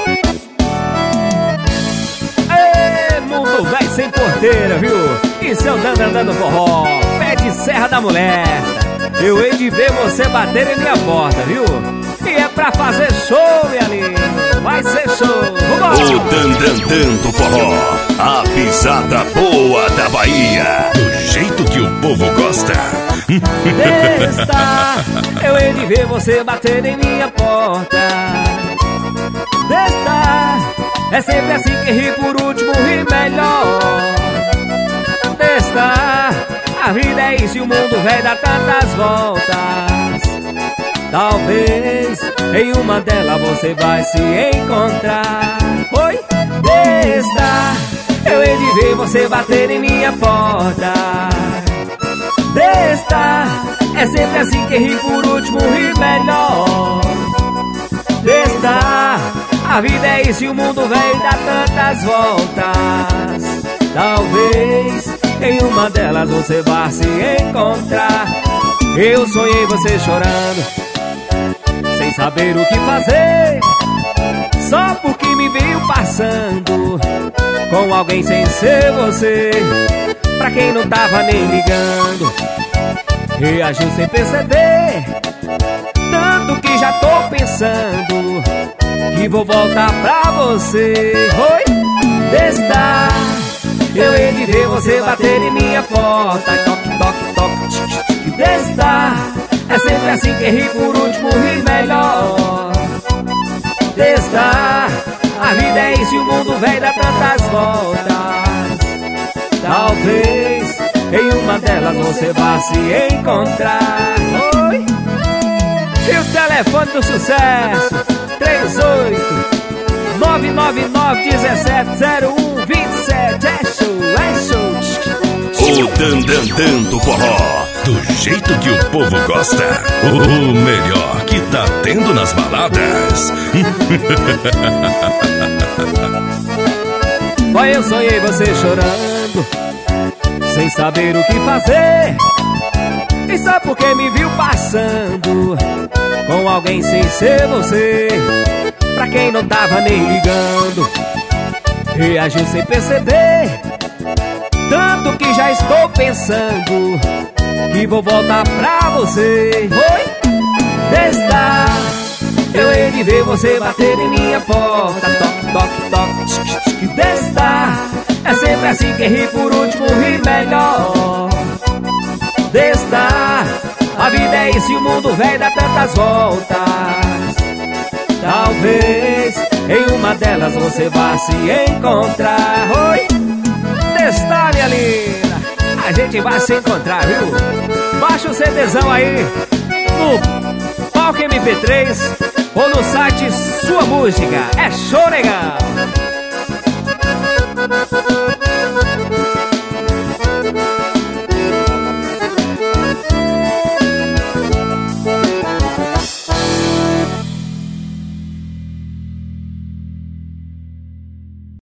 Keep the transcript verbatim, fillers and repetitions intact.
Ê, mundo vai sem porteira, viu? Isso é o Dandandã do Forró, pé de serra da mulher. Eu hei de ver você bater em minha porta, viu? E é pra fazer show, minha linda. Vai ser show. Vambora! O Dandandã do Forró, a pisada boa da Bahia, do jeito que o povo gosta. Besta, eu hei de ver você bater em minha porta. Besta, é sempre assim que ri por último, ri melhor. Besta, a vida é isso e o mundo vai dar tantas voltas. Talvez em uma delas você vai se encontrar. Oi, besta, eu hei de ver você bater em minha porta. Besta, é sempre assim que ri por último, ri melhor. Besta, a vida é isso e o mundo vai dar tantas voltas. Talvez em uma delas você vá se encontrar. Eu sonhei você chorando, sem saber o que fazer, só porque me viu passando com alguém sem ser você. Pra quem não tava nem ligando, reagiu sem perceber. Tanto que já tô pensando que vou voltar pra você. Oi, besta, eu hei de ver você bater em minha porta. Toque, toque, toque, besta, é sempre assim que ri por último, ri melhor. Besta, a vida é isso e o mundo vai dar tantas voltas. Talvez em uma delas você vá se encontrar. Oi. E o telefone do sucesso, três oito nove nove nove um sete zero um dois sete. É show, é show. O Dandandã do Forró, do jeito que o povo gosta. O melhor que tá tendo nas baladas. Olha, eu sonhei você chorando, sem saber o que fazer, e só porque me viu passando com alguém sem ser você. Pra quem não tava nem ligando, reagiu sem perceber. Tanto que já estou pensando que vou voltar pra você. Oi, besta, eu hei de ver você bater em minha porta. Toque, toque, toque, besta, é sempre assim que ri por último, ri melhor. Besta, a vida é isso e o mundo vai dar tantas voltas. Talvez em uma delas você vá se encontrar. Oi, besta, minha linda, a gente vai se encontrar, viu? Baixa o CDzão aí no Palco M P três ou no site Sua Música. É show legal!